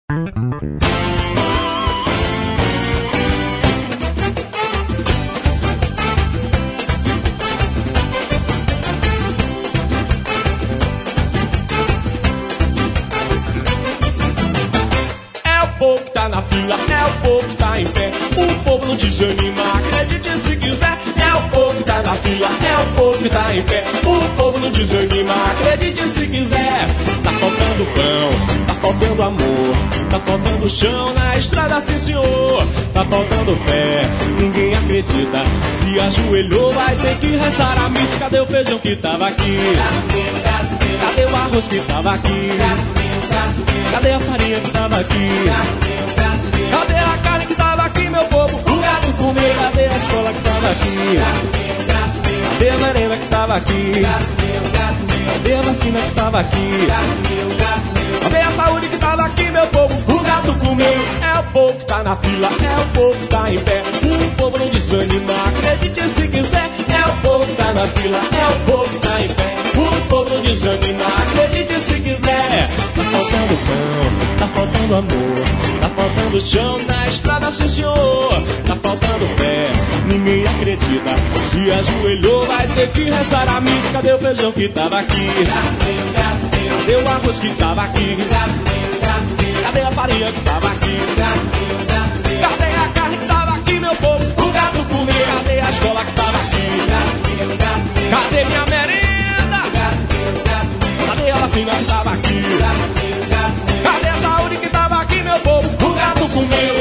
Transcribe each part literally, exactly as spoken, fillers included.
Tá na fila, é o povo que tá em pé. O povo não desanima, acredite se quiser. É o povo que tá na fila, é o povo que tá em pé. O povo não desanima, acredite se quiser. Tá faltando pão, tá faltando amor, tá faltando chão na estrada, sim senhor. Tá faltando fé, ninguém acredita. Se ajoelhou vai ter que rezar a missa. Cadê o feijão que tava aqui? Cadê o arroz que tava aqui? Cadê a farinha que tava aqui? Cadê a carne que tava aqui, meu povo? O gado comeu. Cadê a escola que tava aqui? Cadê a merenda que tava aqui? Cadê a vacina que tava aqui? Cadê a saúde que tava aqui, meu povo? O gato comeu. É o povo que tá na fila, é o povo que tá em pé. O povo não desanima, acredite se quiser. É o povo que tá na fila, é o povo que tá em pé. O povo não desanima, acredite se quiser. Tá faltando pão, tá faltando amor, tá faltando chão na estrada, sim senhor. Tá faltando fé, ninguém acredita. Se ajoelhou vai ter que rezar a missa. Cadê o feijão que tava aqui? Cadê o arroz que tava aqui? Cadê a farinha que tava aqui? Cadê a carne que tava aqui, meu povo? O gato comeu. Cadê a escola que tava aqui? Cadê minha merenda? Cadê a vacina que tava aqui? Cadê a saúde que tava aqui, meu povo? O gato comeu.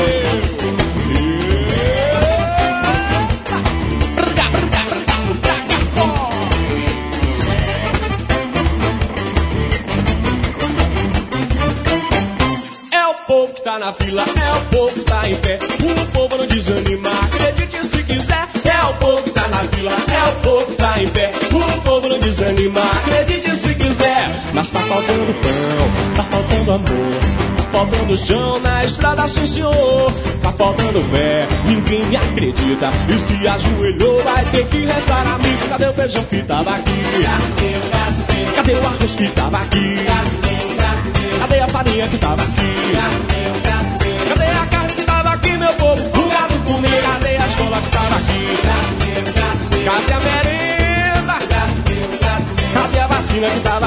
É o povo que tá na fila, é o povo que tá em pé. O povo não desanima, acredite se quiser. É o povo que tá na fila, é o povo que tá em pé. O povo não desanima, acredite se quiser. Mas tá faltando pão, tá faltando amor, tá faltando chão na estrada, sim senhor. Tá faltando fé, ninguém acredita. E se ajoelhou vai ter que rezar a missa. Cadê o feijão que tava aqui? Cadê o arroz que tava aqui? Cadê a farinha que tava aqui? Cadê a carne que tava aqui, meu povo? O gado comeu. Cadê a escola que tava aqui? Cadê a merenda? Cadê a vacina que tava